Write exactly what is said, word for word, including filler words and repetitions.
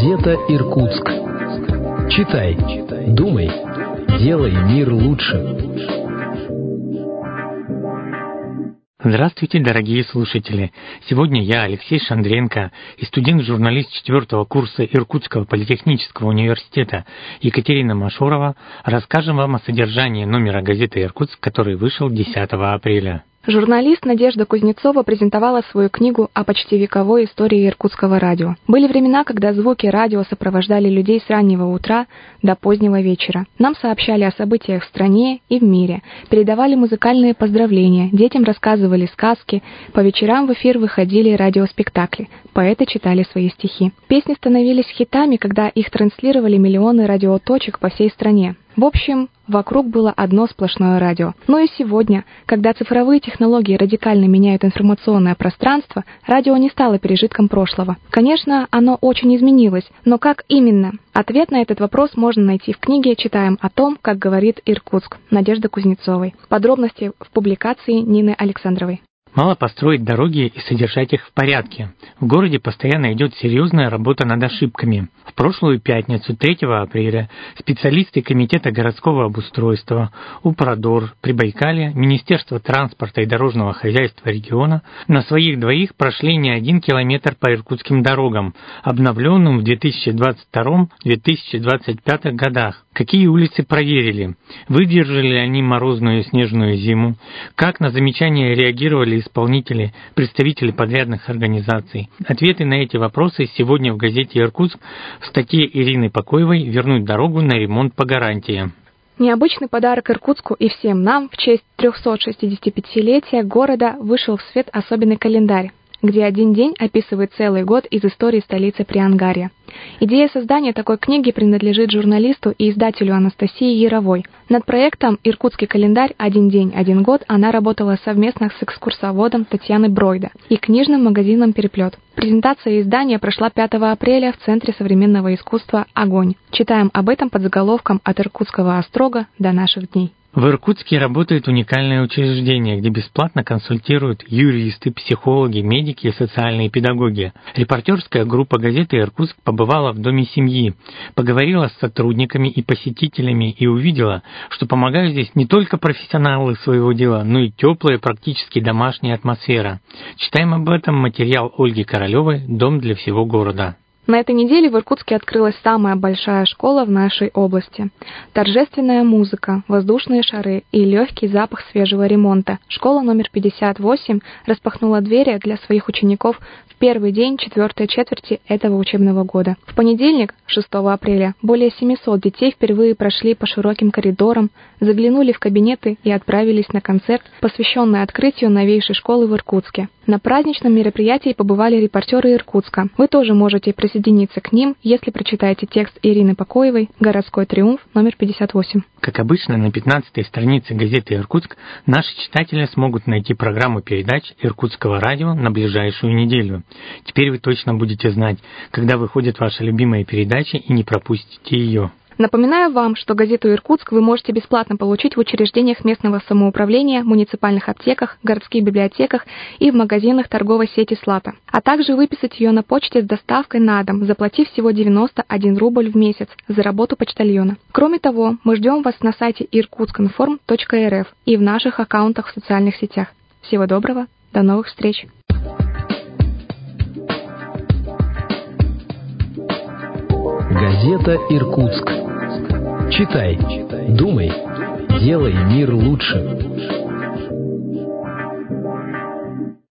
Газета «Иркутск». Читай, думай, делай мир лучше. Здравствуйте, дорогие слушатели! Сегодня я, Алексей Шандренко, и студент-журналист четвертого курса Иркутского политехнического университета Екатерина Машурова расскажем вам о содержании номера газеты «Иркутск», который вышел десятого апреля. Журналист Надежда Кузнецова презентовала свою книгу о почти вековой истории иркутского радио. Были времена, когда звуки радио сопровождали людей с раннего утра до позднего вечера. Нам сообщали о событиях в стране и в мире, передавали музыкальные поздравления, детям рассказывали сказки, по вечерам в эфир выходили радиоспектакли, поэты читали свои стихи. Песни становились хитами, когда их транслировали миллионы радиоточек по всей стране. В общем, вокруг было одно сплошное радио. Но и сегодня, когда цифровые технологии радикально меняют информационное пространство, радио не стало пережитком прошлого. Конечно, оно очень изменилось, но как именно? Ответ на этот вопрос можно найти в книге «Читаем о том, как говорит Иркутск» Надежды Кузнецовой. Подробности в публикации Нины Александровой. Мало построить дороги и содержать их в порядке. В городе постоянно идет серьезная работа над ошибками. В прошлую пятницу, третьего апреля, специалисты Комитета городского обустройства, Упродор, Прибайкалья, Министерство транспорта и дорожного хозяйства региона на своих двоих прошли не один километр по иркутским дорогам, обновленным в две тысячи двадцать втором — две тысячи двадцать пятом годах. Какие улицы проверили? Выдержали ли они морозную снежную зиму? Как на замечания реагировали исполнители, представители подрядных организаций? Ответы на эти вопросы сегодня в газете «Иркутск» в статье Ирины Покоевой «Вернуть дорогу на ремонт по гарантии». Необычный подарок Иркутску и всем нам в честь трехсот шестидесятипятилетия города вышел в свет особенный календарь, где один день описывает целый год из истории столицы Приангарья. Идея создания такой книги принадлежит журналисту и издателю Анастасии Яровой. Над проектом «Иркутский календарь. Один день, один год» она работала совместно с экскурсоводом Татьяной Бройда и книжным магазином «Переплет». Презентация издания прошла пятого апреля в Центре современного искусства «Огонь». Читаем об этом под заголовком «От иркутского острога до наших дней». В Иркутске работает уникальное учреждение, где бесплатно консультируют юристы, психологи, медики и социальные педагоги. Репортерская группа газеты «Иркутск» побывала в доме семьи, поговорила с сотрудниками и посетителями и увидела, что помогают здесь не только профессионалы своего дела, но и теплая, практически домашняя атмосфера. Читаем об этом материал Ольги Королевой «Дом для всего города». На этой неделе в Иркутске открылась самая большая школа в нашей области. Торжественная музыка, воздушные шары и легкий запах свежего ремонта. Школа номер пятьдесят восемь распахнула двери для своих учеников в первый день четвертой четверти этого учебного года. В понедельник, шестого апреля, более семисот детей впервые прошли по широким коридорам, заглянули в кабинеты и отправились на концерт, посвященный открытию новейшей школы в Иркутске. На праздничном мероприятии побывали репортеры Иркутска. Вы тоже можете присоединиться к ним, если прочитаете текст Ирины Покоевой «Городской триумф» номер пятьдесят восемь. Как обычно, на пятнадцатой странице газеты «Иркутск» наши читатели смогут найти программу передач Иркутского радио на ближайшую неделю. Теперь вы точно будете знать, когда выходит ваша любимая передача, и не пропустите ее. Напоминаю вам, что газету «Иркутск» вы можете бесплатно получить в учреждениях местного самоуправления, муниципальных аптеках, городских библиотеках и в магазинах торговой сети «Слата», а также выписать ее на почте с доставкой на дом, заплатив всего девяносто один рубль в месяц за работу почтальона. Кроме того, мы ждем вас на сайте иркутскинформ точка эр эф и в наших аккаунтах в социальных сетях. Всего доброго, до новых встреч! Газета «Иркутск». Читай, думай, делай мир лучше.